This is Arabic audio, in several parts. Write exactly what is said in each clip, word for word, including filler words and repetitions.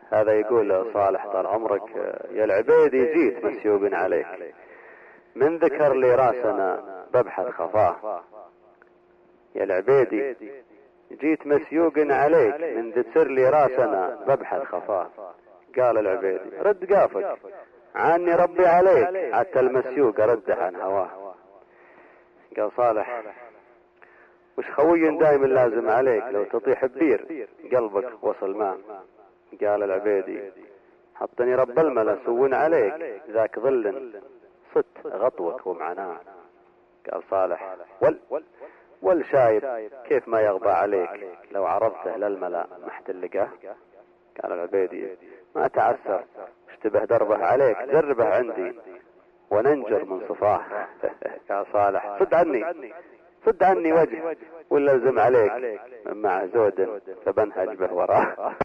هذا يقول صالح طال عمرك: يا العبيدي جيت مسيوب عليك، من ذكر لي راسنا ببحث خفاه. يا العبيدي جيت مسيوق عليك، من ذكر لي راسنا ببحث خفاه. قال العبيدي: رد قافك عني ربي عليك، حتى المسيوق رده عن هواه. قال صالح: وش خوي دايم لازم عليك، لو تطيح ببير قلبك وصل ماء. قال العبيدي: حطني رب الملا سون عليك، ذاك ظل صدت غطوك ومعناه. قال صالح: ول والشايب كيف ما يغضى عليك، لو عرضته للملا ما احتلقاه. قال العبيدي: ما تعسر، اشتبه دربه عليك، جربه عندي وننجر من صفاه. قال صالح: صد عني صد عني وجه، ولا الزم عليك من مع زود فبنهج به وراه.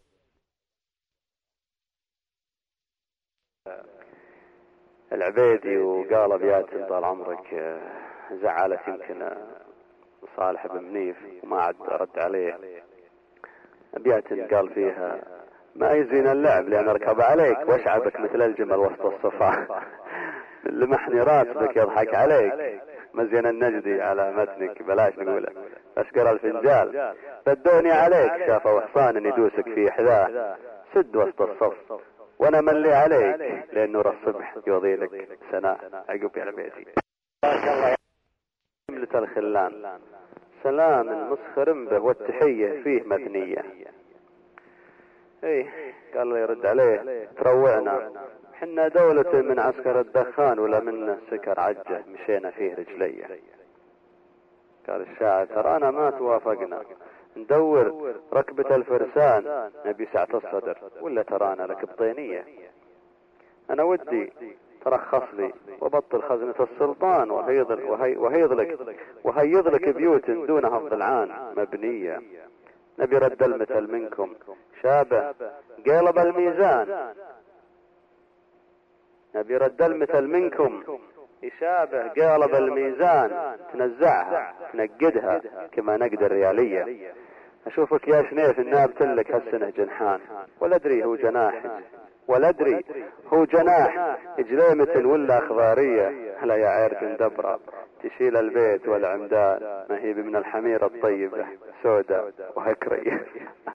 العبيدي وقال ابيات طال عمرك زعلت يمكن صالح بن منيف وما عاد رد عليه. ابيات قال فيها: ما يزين اللعب لان اركب عليك، واشعبك مثل الجمل وسط الصفا. من لمحني راتبك يضحك عليك، مزين النجدي على متنك بلاش نقوله، اشقر الفنجال بدوني عليك، شافوا حصان يدوسك في حذاه، سد وسط الصف وانا ملي عليك، لان نور الصبح يوضي لك سناه. عقب يا العبيدي. بارك الله. جملة الخلان: سلام مسخر به والتحية فيه مثنية. ايه قال له يرد عليه: تروعنا حنا دولة من عسكر الدخان، ولا من سكر عجة مشينا فيه رجلية. قال الشاعر: ترانا ما توافقنا، ندور ركبة الفرسان نبي سعة الصدر، ولا ترانا لك بطينية. انا ودي ترخص لي وبطل خزنة السلطان، وهيض لك وهيض لك بيوت دونها الضلعان مبنية. نبي رد المثل منكم شابه قلب الميزان، نبي رد المثل منكم يشابه قالب الميزان، تنزعها تنقدها كما نقد الريالية. اشوفك يا شنيف النابت لك هالسنة جنحان، ولا ادري هو جناح ولا ادري هو جناح اجليمة ولا اخضارية. هلا يا عير دبرة تشيل البيت والعمدان، ما هي من الحمير الطيبة سودة وهكرية.